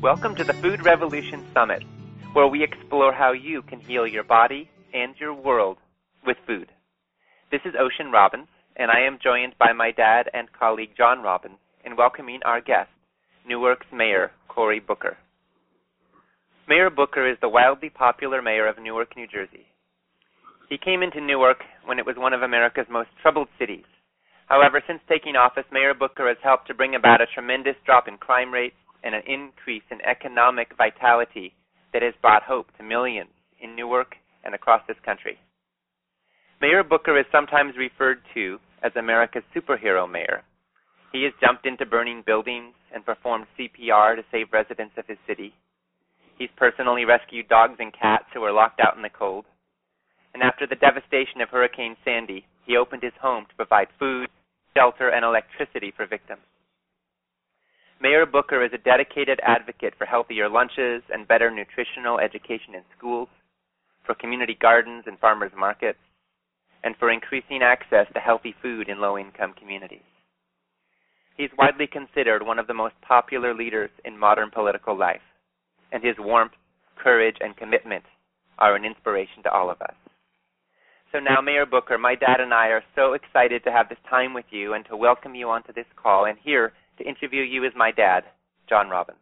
Welcome to the Food Revolution Summit, where we explore how you can heal your body and your world with food. This is Ocean Robbins, and I am joined by my dad and colleague John Robbins in welcoming our guest, Newark's Mayor Cory Booker. Mayor Booker is the wildly popular mayor of Newark, New Jersey. He came into Newark when it was one of America's most troubled cities. However, since taking office, Mayor Booker has helped to bring about a tremendous drop in crime rates and an increase in economic vitality that has brought hope to millions in Newark and across this country. Mayor Booker is sometimes referred to as America's superhero mayor. He has jumped into burning buildings and performed CPR to save residents of his city. He's personally rescued dogs and cats who were locked out in the cold. And after the devastation of Hurricane Sandy, he opened his home to provide food, shelter, and electricity for victims. Mayor Booker is a dedicated advocate for healthier lunches and better nutritional education in schools, for community gardens and farmers markets, and for increasing access to healthy food in low-income communities. He's widely considered one of the most popular leaders in modern political life, and his warmth, courage, and commitment are an inspiration to all of us. So now, Mayor Booker, my dad and I are so excited to have this time with you and to welcome you onto this call, and here to interview you is my dad, John Robbins.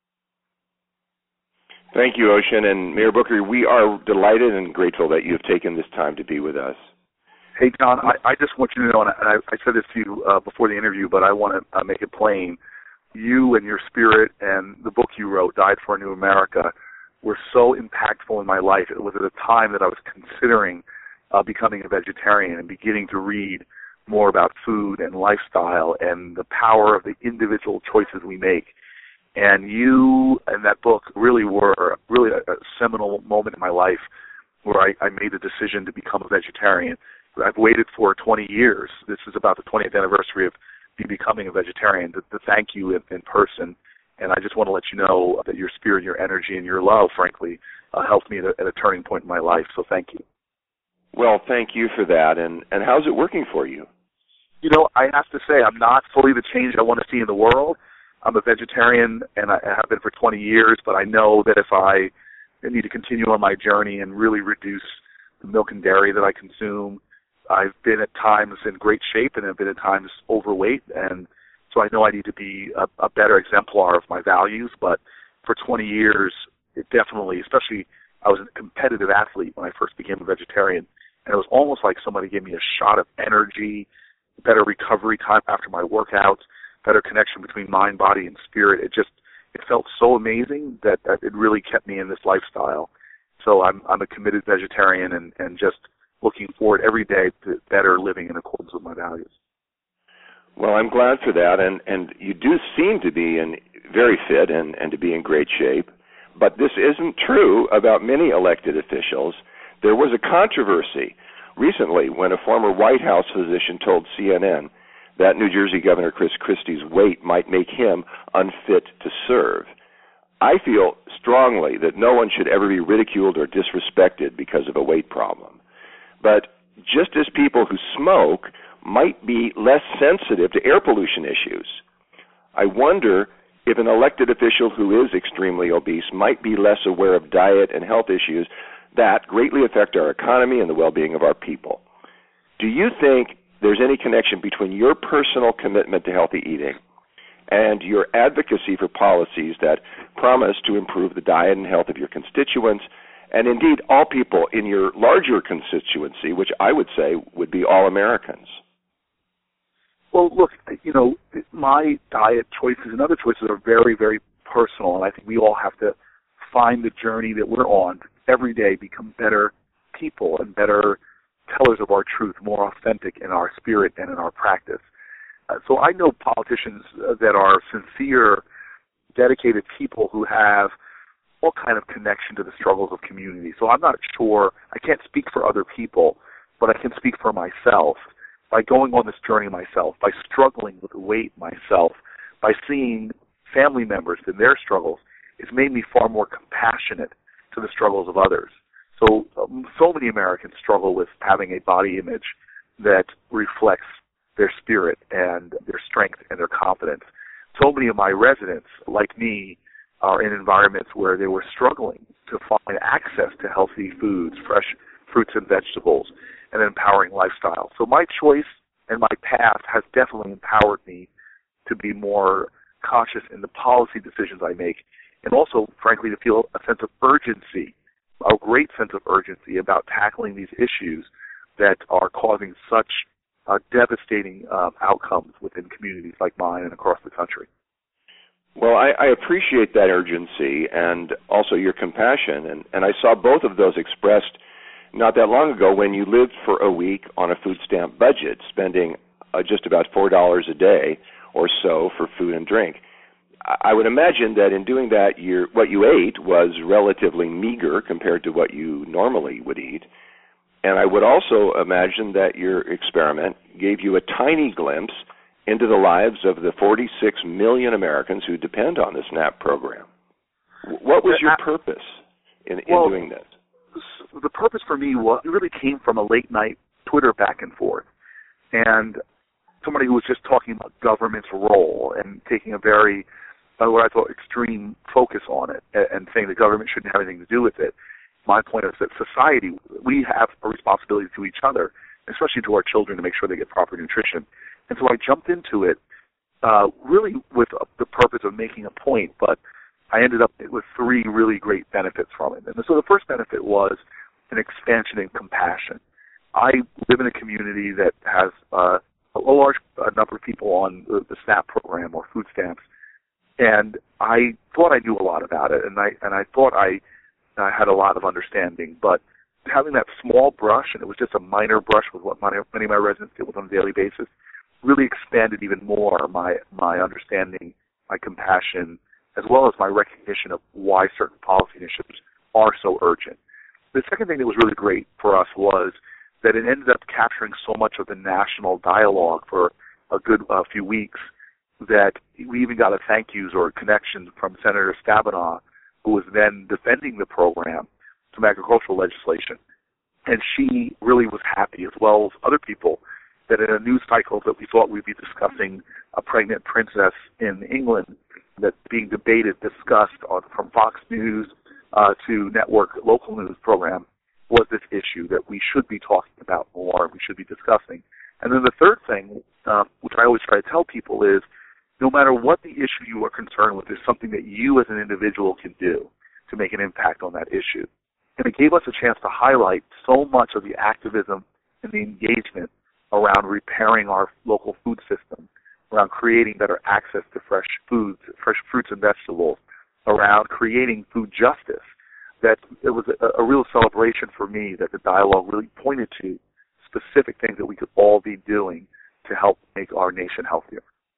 Thank you, Ocean. And Mayor Booker, we are delighted and grateful that you have taken this time to be with us. Hey, John, I just want you to know, and I said this to you before the interview, but I want to make it plain. You and your spirit and the book you wrote, Diet for a New America, were so impactful in my life. It was at a time that I was considering becoming a vegetarian and beginning to read more about food and lifestyle and the power of the individual choices we make. And you and that book really were a seminal moment in my life where I made the decision to become a vegetarian. I've waited for 20 years. This is about the 20th anniversary of me becoming a vegetarian, to thank you in person. And I just want to let you know that your spirit, your energy, and your love, frankly, helped me at a turning point in my life. So thank you. Well, thank you for that. And how's it working for you? You know, I have to say I'm not fully the change I want to see in the world. I'm a vegetarian, and I have been for 20 years, but I know that if I need to continue on my journey and really reduce the milk and dairy that I consume, I've been at times in great shape and have been at times overweight, and so I know I need to be a better exemplar of my values. But for 20 years, it definitely, especially I was a competitive athlete when I first became a vegetarian, and it was almost like somebody gave me a shot of energy, better recovery time after my workouts, better connection between mind, body, and spirit. It felt so amazing that it really kept me in this lifestyle. So I'm a committed vegetarian and just looking forward every day to better living in accordance with my values. Well, I'm glad for that, and you do seem to be very fit and to be in great shape. But this isn't true about many elected officials. There was a controversy recently when a former White House physician told CNN that New Jersey Governor Chris Christie's weight might make him unfit to serve. I feel strongly that no one should ever be ridiculed or disrespected because of a weight problem. But just as people who smoke might be less sensitive to air pollution issues, I wonder if an elected official who is extremely obese might be less aware of diet and health issues that greatly affect our economy and the well-being of our people. Do you think there's any connection between your personal commitment to healthy eating and your advocacy for policies that promise to improve the diet and health of your constituents, and indeed all people in your larger constituency, which I would say would be all Americans? Well, look, you know, my diet choices and other choices are very, very personal, and I think we all have to find the journey that we're on to every day become better people and better tellers of our truth, more authentic in our spirit and in our practice. So I know politicians that are sincere, dedicated people who have all kind of connection to the struggles of community. So I'm not sure, I can't speak for other people, but I can speak for myself. By going on this journey myself, by struggling with weight myself, by seeing family members and their struggles, it's made me far more compassionate to the struggles of others. So many Americans struggle with having a body image that reflects their spirit and their strength and their confidence. So many of my residents, like me, are in environments where they were struggling to find access to healthy foods, fresh fruits and vegetables, and an empowering lifestyle. So my choice and my path has definitely empowered me to be more cautious in the policy decisions I make, and also, frankly, to feel a sense of urgency, a great sense of urgency about tackling these issues that are causing such devastating outcomes within communities like mine and across the country. Well, I appreciate that urgency and also your compassion, and I saw both of those expressed not that long ago when you lived for a week on a food stamp budget, spending just about $4 a day or so for food and drink. I would imagine that in doing that, what you ate was relatively meager compared to what you normally would eat. And I would also imagine that your experiment gave you a tiny glimpse into the lives of the 46 million Americans who depend on the SNAP program. What was your purpose in doing this? The purpose for me really came from a late-night Twitter back and forth, and somebody who was just talking about government's role and taking a very, what I thought, extreme focus on it and saying the government shouldn't have anything to do with it. My point is that society, we have a responsibility to each other, especially to our children, to make sure they get proper nutrition. And so I jumped into it really with the purpose of making a point, but I ended up with three really great benefits from it. And so the first benefit was an expansion in compassion. I live in a community that has a large number of people on the SNAP program or food stamps, and I thought I knew a lot about it, and I thought I had a lot of understanding, but having that small brush, and it was just a minor brush with what many of my residents deal with on a daily basis, really expanded even more my understanding, my compassion, as well as my recognition of why certain policy initiatives are so urgent. The second thing that was really great for us was that it ended up capturing so much of the national dialogue for a good few weeks that we even got a thank yous or connections from Senator Stabenow, who was then defending the program, some agricultural legislation. And she really was happy, as well as other people, that in a news cycle that we thought we'd be discussing a pregnant princess in England that's being debated, discussed from Fox News to network local news program, was this issue that we should be talking about more, we should be discussing. And then the third thing, which I always try to tell people, is no matter what the issue you are concerned with, there's something that you as an individual can do to make an impact on that issue. And it gave us a chance to highlight so much of the activism and the engagement around repairing our local food system, around creating better access to fresh foods, fresh fruits and vegetables, around creating food justice, that it was a real celebration for me that the dialogue really pointed to specific things that we could all be doing to help make our nation healthier.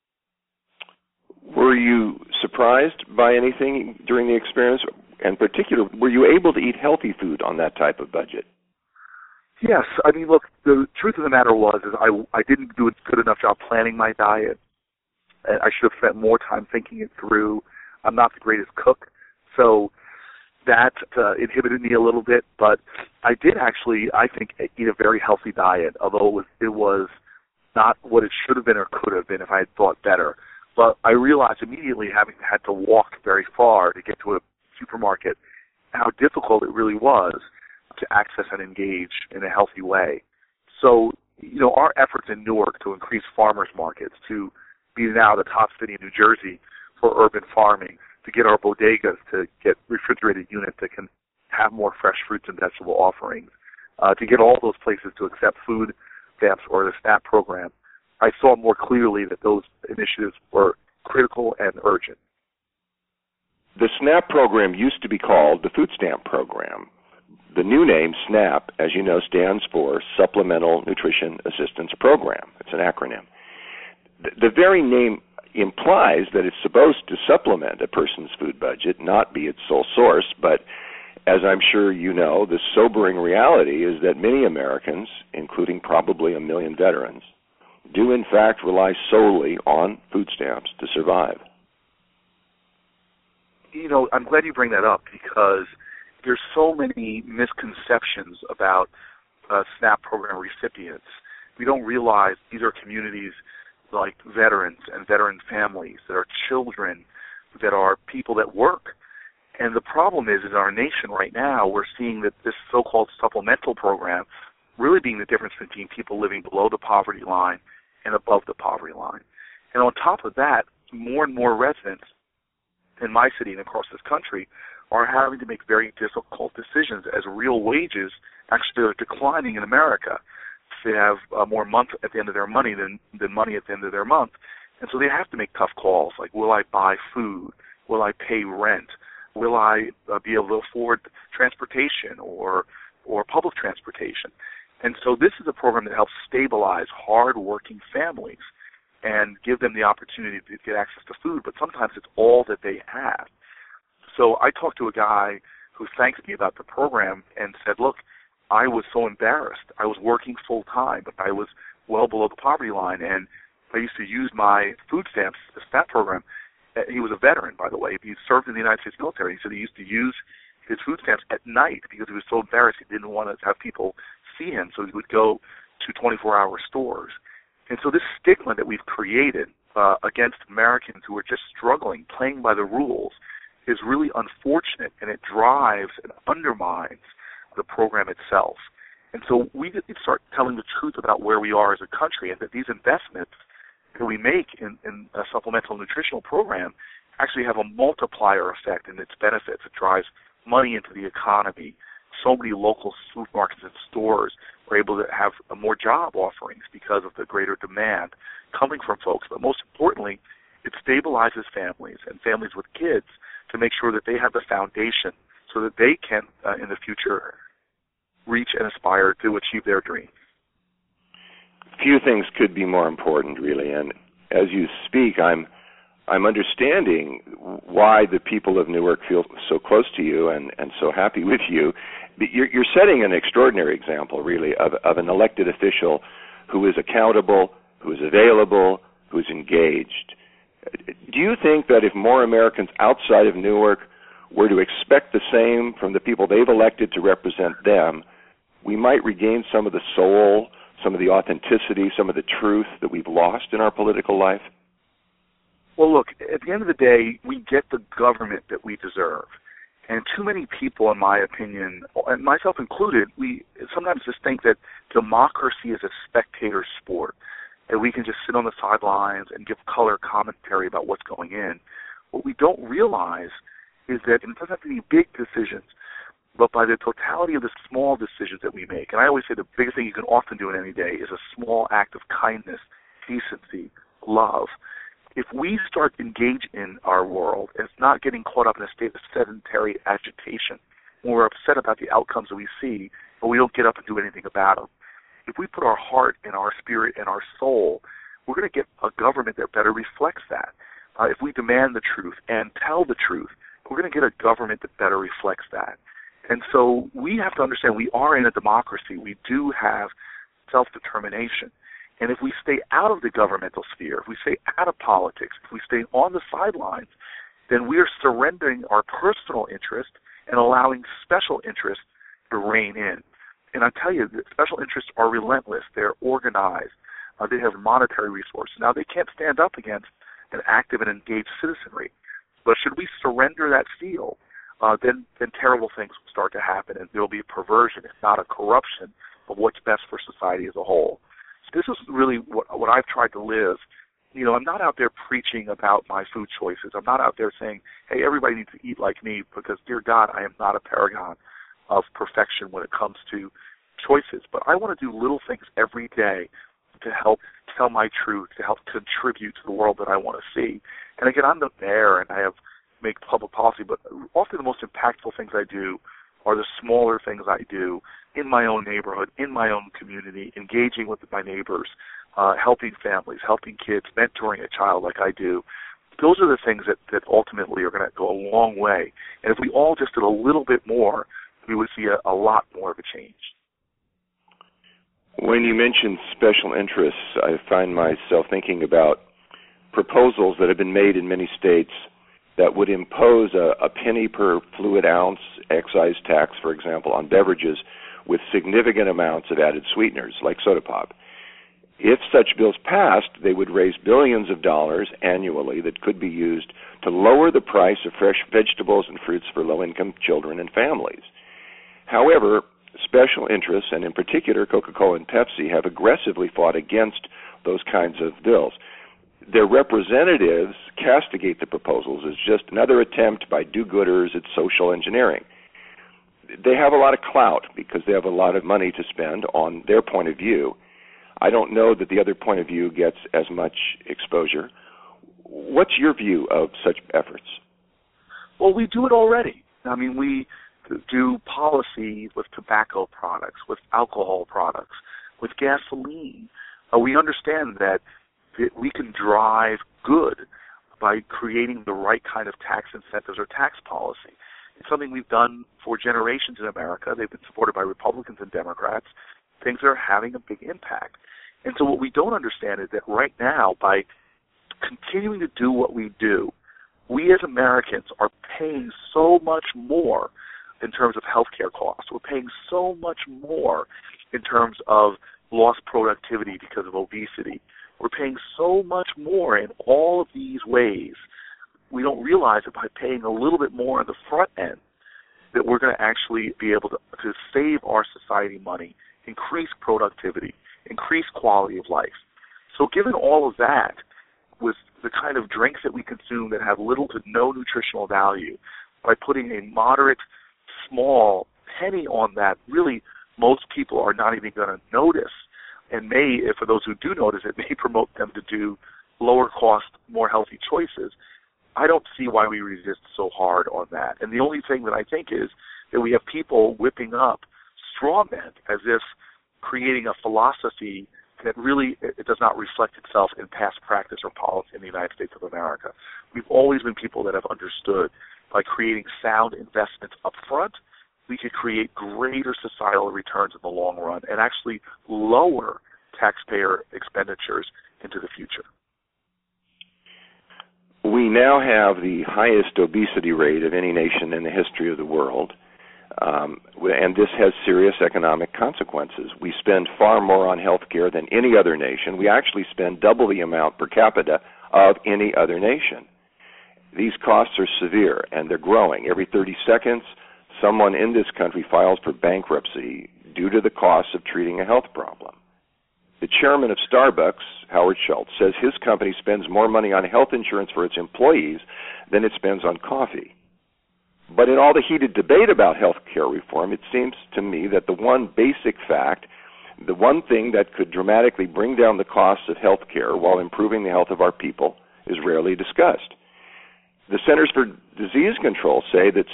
Were you surprised by anything during the experience? In particular, were you able to eat healthy food on that type of budget? Yes. I mean, look, the truth of the matter was is I didn't do a good enough job planning my diet. I should have spent more time thinking it through. I'm not the greatest cook, so that inhibited me a little bit. But I did actually, I think, eat a very healthy diet, although it was not what it should have been or could have been if I had thought better. But I realized immediately, having had to walk very far to get to a supermarket, how difficult it really was to access and engage in a healthy way. So, our efforts in Newark to increase farmers markets, to be now the top city in New Jersey for urban farming, to get our bodegas to get refrigerated units that can have more fresh fruits and vegetable offerings, to get all those places to accept food stamps or the SNAP program, I saw more clearly that those initiatives were critical and urgent. The SNAP program used to be called the Food Stamp Program. The new name, SNAP, as you know, stands for Supplemental Nutrition Assistance Program. It's an acronym. The very name implies that it's supposed to supplement a person's food budget, not be its sole source, but as I'm sure you know, the sobering reality is that many Americans, including probably 1 million veterans, do in fact rely solely on food stamps to survive. I'm glad you bring that up because there's so many misconceptions about SNAP program recipients. We don't realize these are communities like veterans and veteran families that are children that are people that work. And the problem is in our nation right now, we're seeing that this so-called supplemental program really being the difference between people living below the poverty line and above the poverty line. And on top of that, more and more residents in my city and across this country are having to make very difficult decisions as real wages actually are declining in America. They have more month at the end of their money than money at the end of their month. And so they have to make tough calls like, will I buy food? Will I pay rent? Will I be able to afford transportation or public transportation? And so this is a program that helps stabilize hard-working families and give them the opportunity to get access to food, but sometimes it's all that they have. So I talked to a guy who thanked me about the program and said, look, I was so embarrassed. I was working full-time, but I was well below the poverty line, and I used to use my food stamps, the SNAP program. He was a veteran, by the way. He served in the United States military. He said he used to use his food stamps at night because he was so embarrassed he didn't want to have people see him, so he would go to 24-hour stores. And so this stigma that we've created against Americans who are just struggling, playing by the rules, is really unfortunate, and it drives and undermines the program itself. And so we need to start telling the truth about where we are as a country, and that these investments that we make in a supplemental nutritional program actually have a multiplier effect in its benefits. It drives money into the economy. So many local supermarkets and stores are able to have more job offerings because of the greater demand coming from folks. But most importantly, it stabilizes families and families with kids to make sure that they have the foundation so that they can, in the future, reach and aspire to achieve their dreams. Few things could be more important, really. And as you speak, I'm understanding why the people of Newark feel so close to you and so happy with you. You're setting an extraordinary example, really, of an elected official who is accountable, who is available, who is engaged. Do you think that if more Americans outside of Newark were to expect the same from the people they've elected to represent them, we might regain some of the soul, some of the authenticity, some of the truth that we've lost in our political life? Well, look, at the end of the day, we get the government that we deserve. And too many people, in my opinion, and myself included, we sometimes just think that democracy is a spectator sport, that we can just sit on the sidelines and give color commentary about what's going in. What we don't realize is that it doesn't have to be big decisions, but by the totality of the small decisions that we make. And I always say the biggest thing you can often do in any day is a small act of kindness, decency, love. If we start engaged in our world and it's not getting caught up in a state of sedentary agitation, when we're upset about the outcomes that we see, but we don't get up and do anything about them, if we put our heart and our spirit and our soul, we're going to get a government that better reflects that. If we demand the truth and tell the truth, we're going to get a government that better reflects that. And so we have to understand we are in a democracy. We do have self-determination. And if we stay out of the governmental sphere, if we stay out of politics, if we stay on the sidelines, then we are surrendering our personal interest and allowing special interests to reign in. And I tell you, the special interests are relentless. They're organized. They have monetary resources. Now, they can't stand up against an active and engaged citizenry. But should we surrender that field, then terrible things will start to happen, and there will be a perversion, if not a corruption, of what's best for society as a whole. So this is really what I've tried to live. You know, I'm not out there preaching about my food choices. I'm not out there saying, hey, everybody needs to eat like me, because, dear God, I am not a paragon of perfection when it comes to choices. But I want to do little things every day to help tell my truth, to help contribute to the world that I want to see. And again, I'm the mayor, and I have make public policy, but often the most impactful things I do are the smaller things I do in my own neighborhood, in my own community, engaging with my neighbors, helping families, helping kids, mentoring a child like I do. Those are the things that ultimately are going to go a long way. And if we all just did a little bit more, we would see a lot more of a change. When you mention special interests, I find myself thinking about proposals that have been made in many states that would impose a penny per fluid ounce excise tax, for example, on beverages with significant amounts of added sweeteners, like soda pop. If such bills passed, they would raise billions of dollars annually that could be used to lower the price of fresh vegetables and fruits for low-income children and families. However, special interests, and in particular Coca-Cola and Pepsi, have aggressively fought against those kinds of bills. Their representatives castigate the proposals as just another attempt by do-gooders at social engineering. They have a lot of clout because they have a lot of money to spend on their point of view. I don't know that the other point of view gets as much exposure. What's your view of such efforts? Well, we do it already. I mean, we do policy with tobacco products, with alcohol products, with gasoline. We understand that we can drive good by creating the right kind of tax incentives or tax policy. It's something we've done for generations in America. They've been supported by Republicans and Democrats. Things are having a big impact. And so what we don't understand is that right now, by continuing to do what we do, we as Americans are paying so much more in terms of healthcare costs. We're paying so much more in terms of lost productivity because of obesity. We're paying so much more in all of these ways. We don't realize that by paying a little bit more on the front end, that we're going to actually be able to save our society money, increase productivity, increase quality of life. So given all of that, with the kind of drinks that we consume that have little to no nutritional value, by putting a moderate, small penny on that, really most people are not even going to notice, and may, for those who do notice, it may promote them to do lower cost, more healthy choices. I don't see why we resist so hard on that. And the only thing that I think is that we have people whipping up straw men as if creating a philosophy that really it does not reflect itself in past practice or policy in the United States of America. We've always been people that have understood by creating sound investments up front, we could create greater societal returns in the long run and actually lower taxpayer expenditures into the future. We now have the highest obesity rate of any nation in the history of the world, and this has serious economic consequences. We spend far more on health care than any other nation. We actually spend double the amount per capita of any other nation. These costs are severe, and they're growing. Every 30 seconds, someone in this country files for bankruptcy due to the costs of treating a health problem. The chairman of Starbucks, Howard Schultz, says his company spends more money on health insurance for its employees than it spends on coffee. But in all the heated debate about health care reform, it seems to me that the one basic fact, the one thing that could dramatically bring down the costs of health care while improving the health of our people is rarely discussed. The Centers for Disease Control say that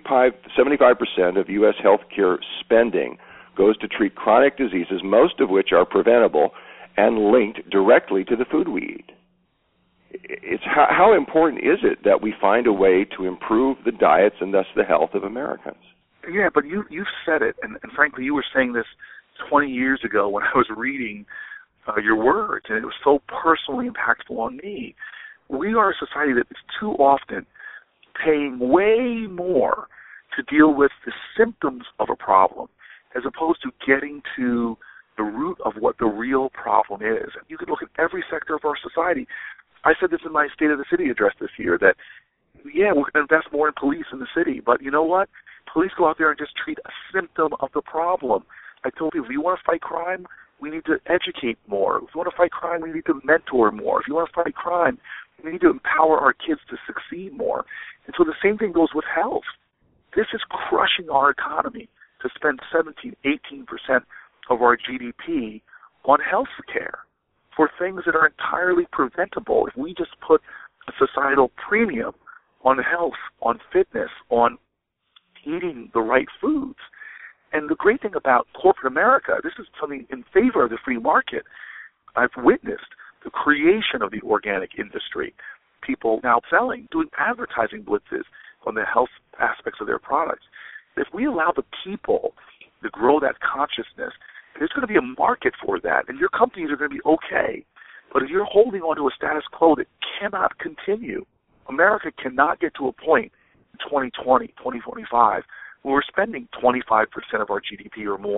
75% of U.S. health care spending goes to treat chronic diseases, most of which are preventable and linked directly to the food we eat. It's how important is it that we find a way to improve the diets and thus the health of Americans? Yeah, but you've said it, and frankly, you were saying this 20 years ago when I was reading your words, and it was so personally impactful on me. We are a society that is too often paying way more to deal with the symptoms of a problem as opposed to getting to the root of what the real problem is. You can look at every sector of our society. I said this in my State of the City address this year, that, yeah, we're going to invest more in police in the city, but you know what? Police go out there and just treat a symptom of the problem. I told people, if you want to fight crime, we need to educate more. If you want to fight crime, we need to mentor more. If you want to fight crime, we need to empower our kids to succeed more. And so the same thing goes with health. This is crushing our economy to spend 17, 18% of our GDP on health care for things that are entirely preventable. If we just put a societal premium on health, on fitness, on eating the right foods. And the great thing about corporate America, this is something in favor of the free market. I've witnessed the creation of the organic industry, people now selling, doing advertising blitzes on the health aspects of their products. If we allow the people to grow that consciousness, there's going to be a market for that, and your companies are going to be okay. But if you're holding on to a status quo that cannot continue, America cannot get to a point in 2020, 2025, where we're spending 25% of our GDP or more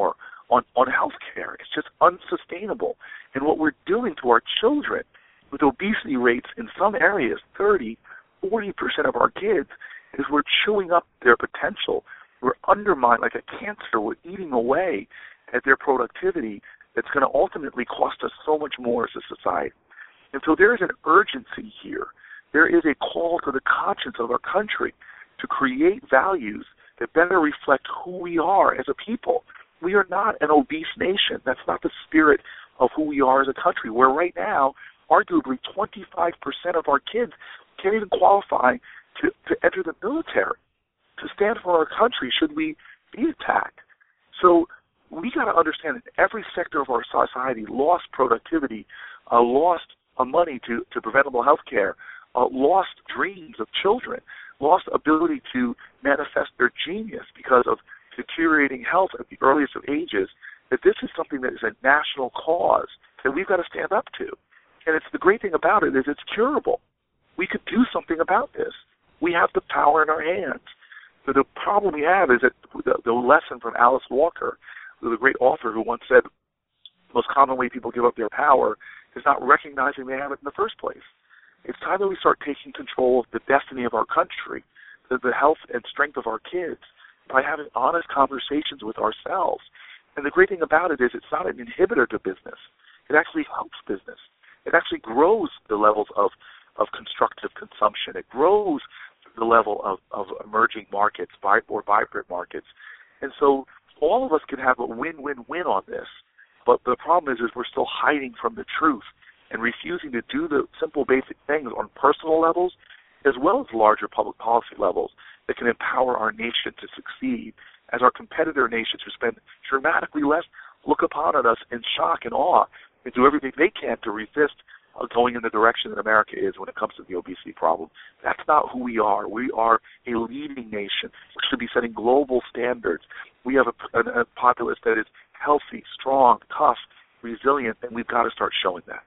on health care. It's just unsustainable. And what we're doing to our children with obesity rates in some areas, 30, 40% of our kids, is we're chewing up their potential. We're undermining, like a cancer, we're eating away at their productivity that's going to ultimately cost us so much more as a society. And so there is an urgency here. There is a call to the conscience of our country to create values that better reflect who we are as a people. We are not an obese nation. That's not the spirit of who we are as a country, where right now, arguably 25% of our kids can't even qualify to enter the military, to stand for our country should we be attacked. So we got to understand that every sector of our society lost productivity, lost money to preventable health care, lost dreams of children, lost ability to manifest their genius because of deteriorating health at the earliest of ages, that this is something that is a national cause that we've got to stand up to. And it's the great thing about it is it's curable. We could do something about this. We have the power in our hands. But the problem we have is that the lesson from Alice Walker, the great author who once said, the most common way people give up their power is not recognizing they have it in the first place. It's time that we start taking control of the destiny of our country, the health and strength of our kids, by having honest conversations with ourselves. And the great thing about it is it's not an inhibitor to business. It actually helps business. It actually grows the levels of constructive consumption. It grows the level of emerging markets, or vibrant markets. And so all of us can have a win-win-win on this. But the problem is we're still hiding from the truth and refusing to do the simple basic things on personal levels as well as larger public policy levels that can empower our nation to succeed, as our competitor nations who spend dramatically less look upon us in shock and awe and do everything they can to resist going in the direction that America is when it comes to the obesity problem. That's not who we are. We are a leading nation. We should be setting global standards. We have a populace that is healthy, strong, tough, resilient, and we've got to start showing that.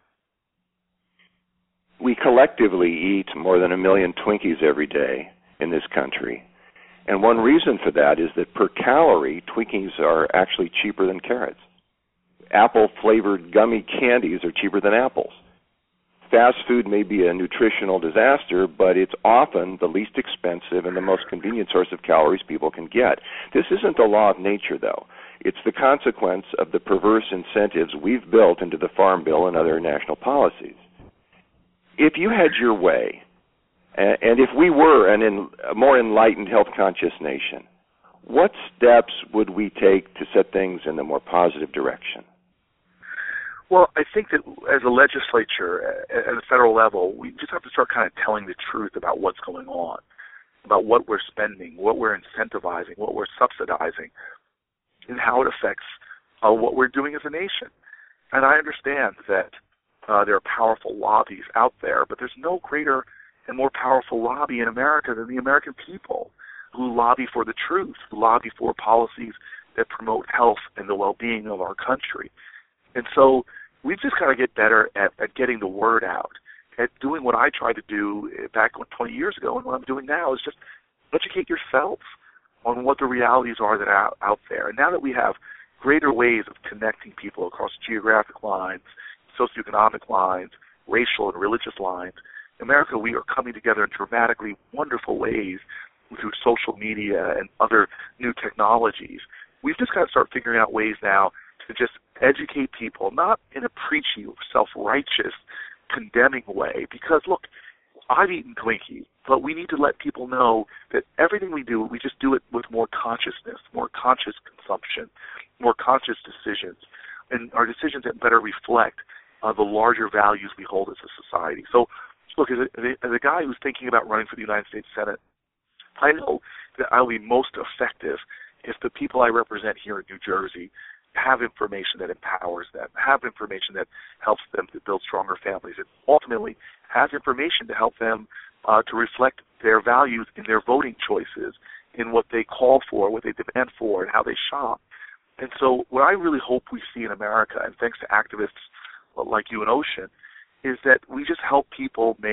We collectively eat more than 1 million Twinkies every day in this country. And one reason for that is that per calorie, Twinkies are actually cheaper than carrots. Apple-flavored gummy candies are cheaper than apples. Fast food may be a nutritional disaster, but it's often the least expensive and the most convenient source of calories people can get. This isn't the law of nature, though. It's the consequence of the perverse incentives we've built into the Farm Bill and other national policies. If you had your way, and if we were a more enlightened, health-conscious nation, what steps would we take to set things in a more positive direction? Well, I think that as a legislature, at a federal level, we just have to start kind of telling the truth about what's going on, about what we're spending, what we're incentivizing, what we're subsidizing, and how it affects what we're doing as a nation. And I understand that there are powerful lobbies out there, but there's no greater and more powerful lobby in America than the American people, who lobby for the truth, who lobby for policies that promote health and the well-being of our country. And so we've just got to get better at getting the word out, at doing what I tried to do back 20 years ago, and what I'm doing now is just educate yourself on what the realities are that are out there. And now that we have greater ways of connecting people across geographic lines, socioeconomic lines, racial and religious lines, in America, we are coming together in dramatically wonderful ways through social media and other new technologies. We've just got to start figuring out ways now to just educate people, not in a preachy, self-righteous, condemning way. Because, look, I've eaten Twinkies, but we need to let people know that everything we do, we just do it with more consciousness, more conscious consumption, more conscious decisions, and our decisions that better reflect the larger values we hold as a society. So, look, as a guy who's thinking about running for the United States Senate, I know that I'll be most effective if the people I represent here in New Jersey have information that empowers them, have information that helps them to build stronger families, and ultimately has information to help them to reflect their values in their voting choices, in what they call for, what they demand for, and how they shop. And so what I really hope we see in America, and thanks to activists like you and Ocean, is that we just help people make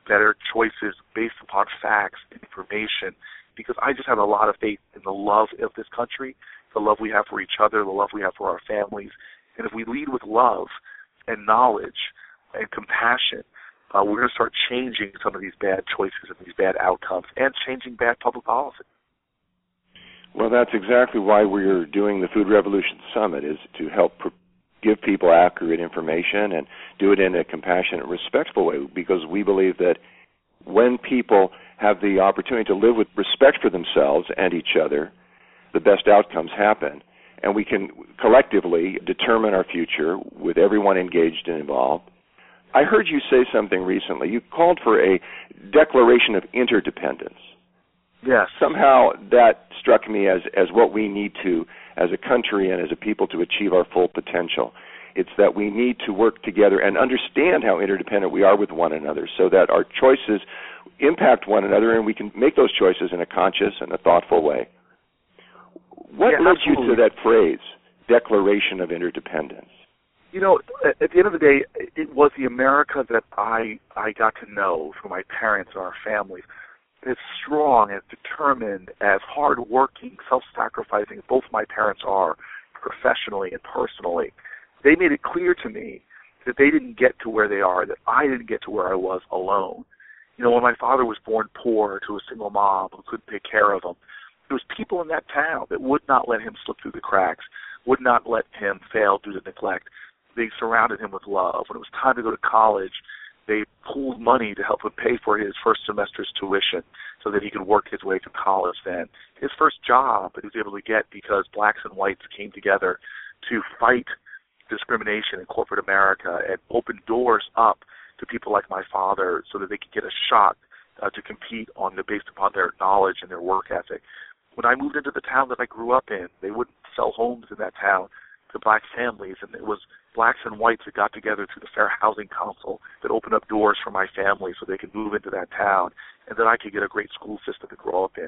better choices based upon facts and information, because I just have a lot of faith in the love of this country, the love we have for each other, the love we have for our families. And if we lead with love and knowledge and compassion, we're going to start changing some of these bad choices and these bad outcomes and changing bad public policy. Well, that's exactly why we're doing the Food Revolution Summit, is to help give people accurate information and do it in a compassionate, respectful way, because we believe that when people have the opportunity to live with respect for themselves and each other, the best outcomes happen. And we can collectively determine our future with everyone engaged and involved. I heard you say something recently. You called for a declaration of interdependence. Yes. Somehow that struck me as what we need to, as a country and as a people, to achieve our full potential. It's that we need to work together and understand how interdependent we are with one another, so that our choices impact one another and we can make those choices in a conscious and a thoughtful way. What led you to that phrase, declaration of interdependence? You know, at the end of the day, it was the America that I got to know through my parents and our families. As strong, as determined, as hardworking, self-sacrificing as both my parents are, professionally and personally. They made it clear to me that they didn't get to where they are, that I didn't get to where I was alone. You know, when my father was born poor to a single mom who couldn't take care of him, there was people in that town that would not let him slip through the cracks, would not let him fail due to neglect. They surrounded him with love. When it was time to go to college, they pooled money to help him pay for his first semester's tuition so that he could work his way to college then. His first job that he was able to get because blacks and whites came together to fight discrimination in corporate America and open doors up to people like my father so that they could get a shot to compete based upon their knowledge and their work ethic. When I moved into the town that I grew up in, they wouldn't sell homes in that town to black families, and it was blacks and whites that got together through the Fair Housing Council that opened up doors for my family so they could move into that town and that I could get a great school system to grow up in.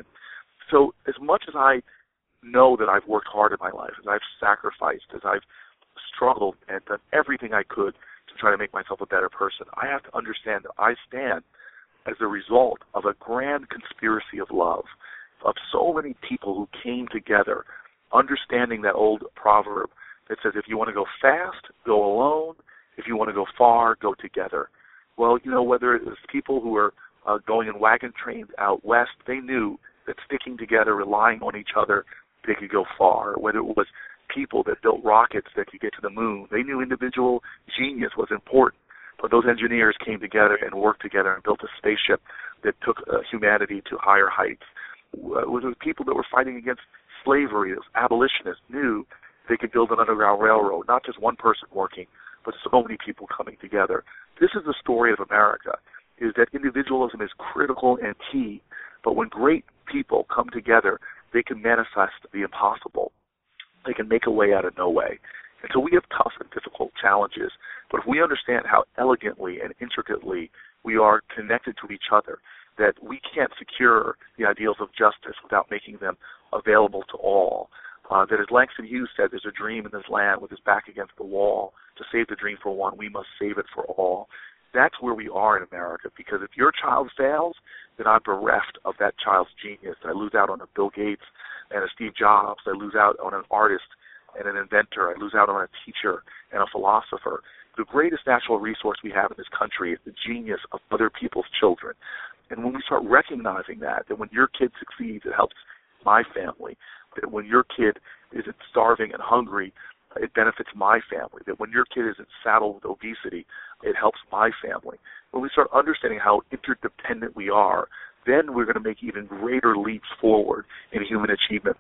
So as much as I know that I've worked hard in my life, as I've sacrificed, as I've struggled and done everything I could to try to make myself a better person, I have to understand that I stand as a result of a grand conspiracy of love, of so many people who came together, understanding that old proverb that says, if you want to go fast, go alone. If you want to go far, go together. Well, you know, whether it was people who were going in wagon trains out west, they knew that sticking together, relying on each other, they could go far. Whether it was people that built rockets that could get to the moon, they knew individual genius was important. But those engineers came together and worked together and built a spaceship that took humanity to higher heights. Whether it was people that were fighting against slavery, those abolitionists, knew they could build an underground railroad, not just one person working, but so many people coming together. This is the story of America, is that individualism is critical and key, but when great people come together, they can manifest the impossible. They can make a way out of no way. And so we have tough and difficult challenges, but if we understand how elegantly and intricately we are connected to each other, that we can't secure the ideals of justice without making them available to all, that as Langston Hughes said, there's a dream in this land with his back against the wall. To save the dream for one, we must save it for all. That's where we are in America, because if your child fails, then I'm bereft of that child's genius. I lose out on a Bill Gates and a Steve Jobs. I lose out on an artist and an inventor. I lose out on a teacher and a philosopher. The greatest natural resource we have in this country is the genius of other people's children. And when we start recognizing that when your kid succeeds, it helps my family, that when your kid isn't starving and hungry, it benefits my family, that when your kid isn't saddled with obesity, it helps my family. When we start understanding how interdependent we are, then we're going to make even greater leaps forward in human achievement.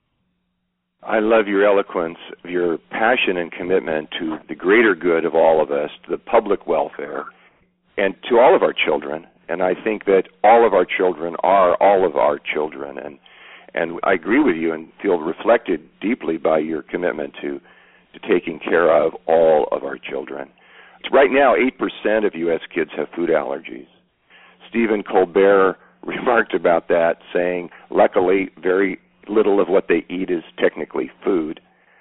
I love your eloquence, your passion and commitment to the greater good of all of us, to the public welfare, and to all of our children. And I think that all of our children are all of our children. And I agree with you and feel reflected deeply by your commitment to taking care of all of our children. Right now, 8% of U.S. kids have food allergies. Stephen Colbert remarked about that, saying, luckily, very little of what they eat is technically food.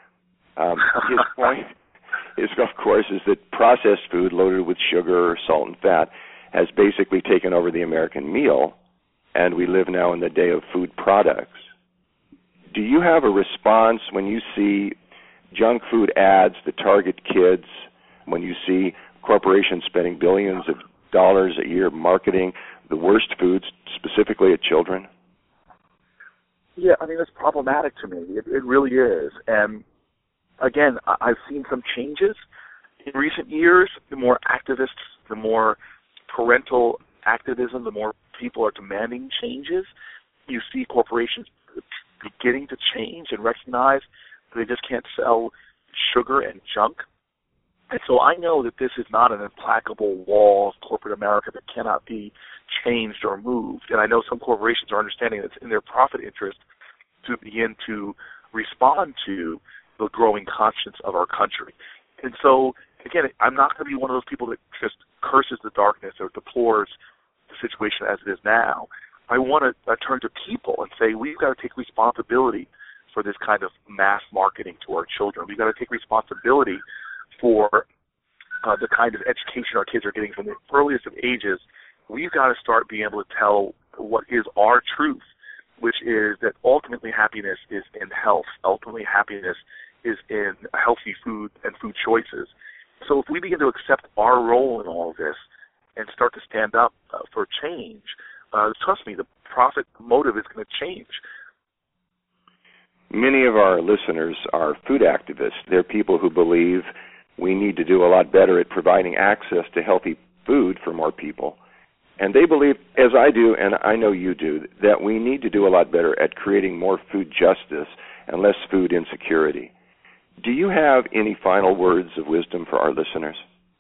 His point is, of course, is that processed food loaded with sugar or salt and fat has basically taken over the American meal, and we live now in the day of food products. Do you have a response when you see junk food ads that target kids, when you see corporations spending billions of dollars a year marketing the worst foods specifically at children? Yeah, I mean, it's problematic to me. It really is. And again, I've seen some changes in recent years. The more activists, the more parental activism, the more people are demanding changes. You see corporations beginning to change and recognize that they just can't sell sugar and junk. And so I know that this is not an implacable wall of corporate America that cannot be changed or moved. And I know some corporations are understanding that it's in their profit interest to begin to respond to the growing conscience of our country. And so, again, I'm not going to be one of those people that just curses the darkness or deplores the situation as it is now. I want to turn to people and say we've got to take responsibility for this kind of mass marketing to our children. We've got to take responsibility for the kind of education our kids are getting from the earliest of ages. We've got to start being able to tell what is our truth, which is that ultimately happiness is in health. Ultimately happiness is in healthy food and food choices. So if we begin to accept our role in all of this and start to stand up for change, trust me, the profit motive is going to change. Many of our listeners are food activists. They're people who believe we need to do a lot better at providing access to healthy food for more people. And they believe, as I do, and I know you do, that we need to do a lot better at creating more food justice and less food insecurity. Do you have any final words of wisdom for our listeners?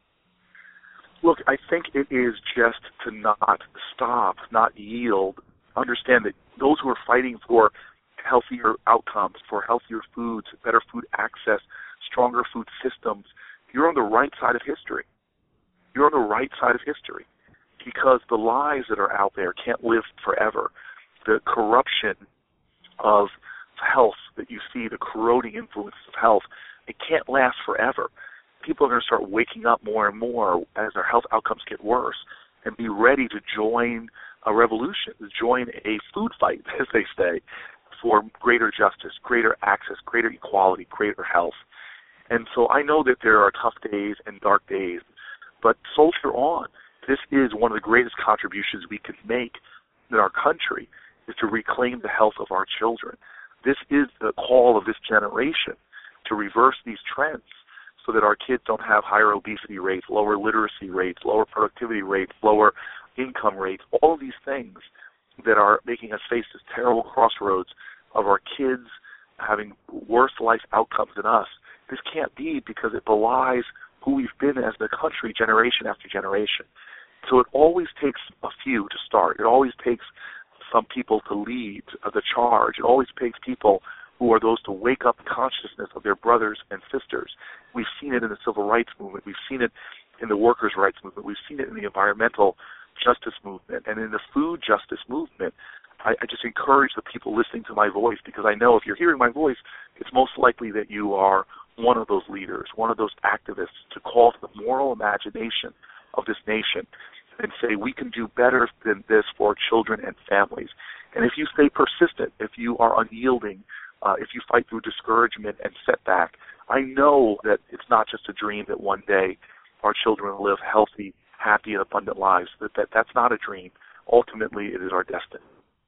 Look, I think it is just to not stop, not yield. Understand that those who are fighting for healthier outcomes, for healthier foods, better food access, stronger food systems, you're on the right side of history. You're on the right side of history because the lies that are out there can't live forever. The corruption of health that you see, the corroding influences of health, it can't last forever. People are going to start waking up more and more as their health outcomes get worse and be ready to join a revolution, to join a food fight, as they say, for greater justice, greater access, greater equality, greater health. And so I know that there are tough days and dark days, but soldier on. This is one of the greatest contributions we can make in our country, is to reclaim the health of our children. This is the call of this generation, to reverse these trends so that our kids don't have higher obesity rates, lower literacy rates, lower productivity rates, lower income rates, all of these things that are making us face this terrible crossroads of our kids having worse life outcomes than us. This can't be because it belies who we've been as a country generation after generation. So it always takes a few to start. It always takes some people to lead the charge. It always takes people who are those to wake up the consciousness of their brothers and sisters. We've seen it in the civil rights movement. We've seen it in the workers' rights movement. We've seen it in the environmental justice movement. And in the food justice movement, I just encourage the people listening to my voice, because I know if you're hearing my voice, it's most likely that you are one of those leaders, one of those activists, to call to the moral imagination of this nation and say we can do better than this for children and families. And if you stay persistent, if you are unyielding, if you fight through discouragement and setback, I know that it's not just a dream that one day our children will live healthy, happy, and abundant lives. That's not a dream. Ultimately, it is our destiny.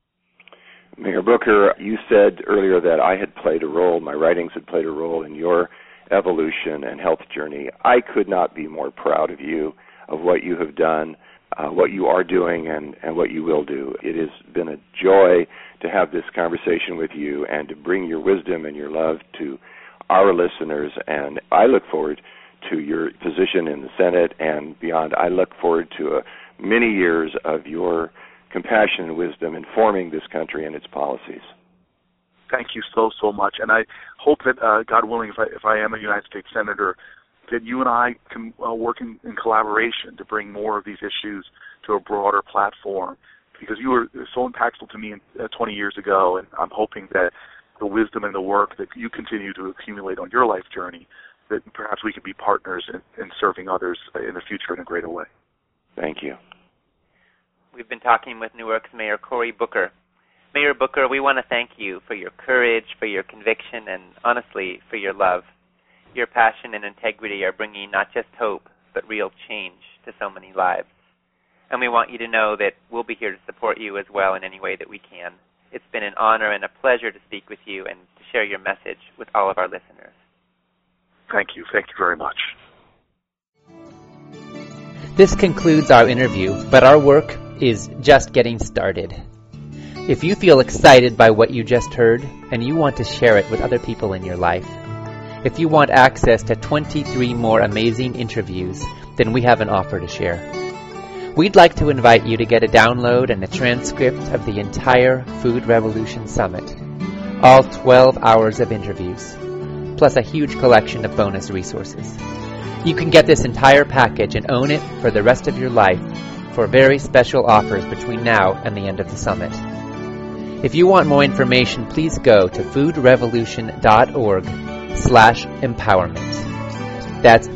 Mayor Booker, you said earlier that I had played a role, my writings had played a role in your evolution and health journey. I could not be more proud of you, of what you have done, what you are doing, and what you will do. It has been a joy to have this conversation with you and to bring your wisdom and your love to our listeners, and I look forward to your position in the Senate and beyond. I look forward to many years of your compassion and wisdom informing this country and its policies. Thank you so much, and I hope that, God willing, if I am a United States Senator, that you and I can work in collaboration to bring more of these issues to a broader platform, because you were so impactful to me 20 years ago, and I'm hoping that the wisdom and the work that you continue to accumulate on your life journey, that perhaps we can be partners in serving others in the future in a greater way. Thank you. We've been talking with Newark's Mayor Cory Booker. Mayor Booker, we want to thank you for your courage, for your conviction, and honestly, for your love. Your passion and integrity are bringing not just hope, but real change to so many lives. And we want you to know that we'll be here to support you as well in any way that we can. It's been an honor and a pleasure to speak with you and to share your message with all of our listeners. Thank you. Thank you very much. This concludes our interview, but our work is just getting started. If you feel excited by what you just heard and you want to share it with other people in your life, if you want access to 23 more amazing interviews, then we have an offer to share. We'd like to invite you to get a download and a transcript of the entire Food Revolution Summit, all 12 hours of interviews, plus a huge collection of bonus resources. You can get this entire package and own it for the rest of your life for very special offers between now and the end of the summit. If you want more information, please go to foodrevolution.org/empowerment. That's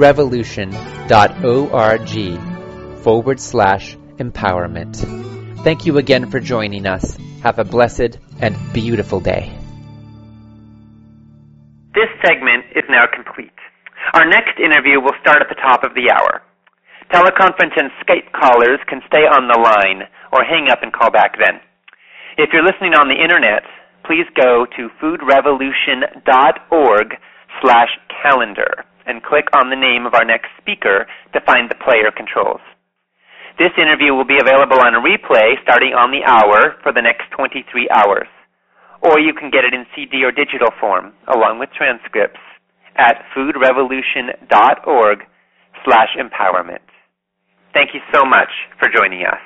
foodrevolution.org/empowerment. Thank you again for joining us. Have a blessed and beautiful day. This segment is now complete. Our next interview will start at the top of the hour. Teleconference and Skype callers can stay on the line or hang up and call back then. If you're listening on the internet, please go to foodrevolution.org/calendar and click on the name of our next speaker to find the player controls. This interview will be available on a replay starting on the hour for the next 23 hours. Or you can get it in CD or digital form, along with transcripts, at foodrevolution.org/empowerment. Thank you so much for joining us.